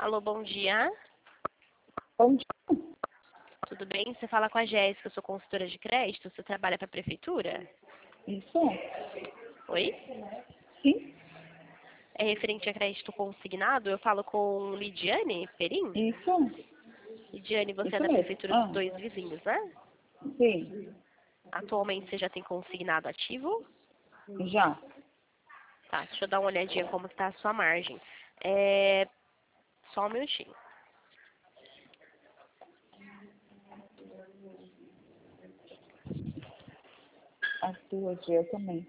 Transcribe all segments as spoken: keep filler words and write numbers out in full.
Alô, bom dia. Bom dia. Tudo bem? Você fala com a Jéssica, eu sou consultora de crédito. Você trabalha para a prefeitura? Isso? Oi? Sim? É referente a crédito consignado? Eu falo com Lidiane Perim? Isso? Lidiane, você é Isso da mesmo. prefeitura dos Ah, dois vizinhos, né? sim. Atualmente você já tem consignado ativo? Já. Tá, deixa eu dar uma olhadinha como está a sua margem. É... Só um minutinho. As duas eu também.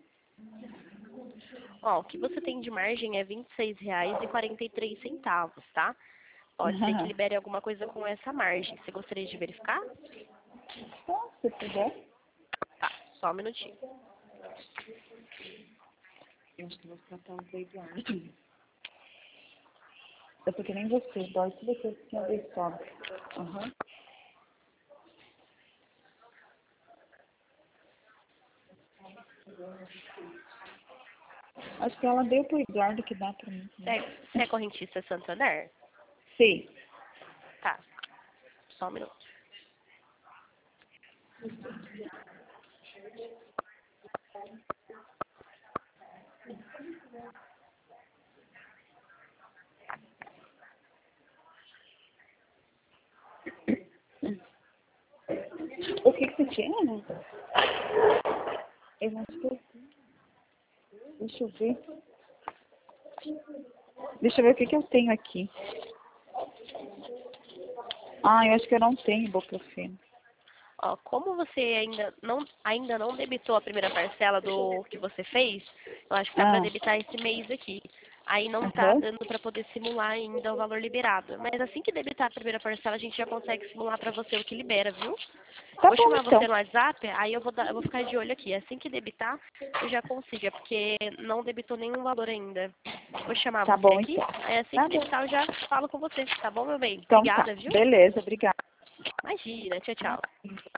Ó, o que você tem de margem é vinte e seis reais e quarenta e três centavos, tá? Pode ser que libere alguma coisa com essa margem. Você gostaria de verificar? Então, se puder. Tá, só um minutinho. Eu acho que vou ficar tão Eduardo. Eu tô que nem você, dói tudo que eu tinha visto. Aham. Acho que ela deu pro Eduardo que dá pra mim. Você é, você é correntista Santander? Sim. Tá, só um minuto. O que que você tinha, né? Eu acho que eu... Deixa eu ver. Deixa eu ver o que que eu tenho aqui. Ah, eu acho que eu não tenho ibuprofeno. Ó, como você ainda não, ainda não debitou a primeira parcela do que você fez, eu acho que dá para Ah, debitar esse mês aqui. Aí não tá aham. dando para poder simular ainda o valor liberado. Mas assim que debitar a primeira parcela, a gente já consegue simular para você o que libera, viu? Tá Vou bom, chamar então. você no WhatsApp, aí eu vou, dar, eu vou ficar de olho aqui. Assim que debitar, eu já consigo, é porque não debitou nenhum valor ainda. Vou chamar Tá você bom, aqui, então. aí assim Tá que bom. debitar eu já falo com você, tá bom, meu bem? Então tá. Obrigada, viu? Beleza, obrigada. Imagina, tchau, tchau.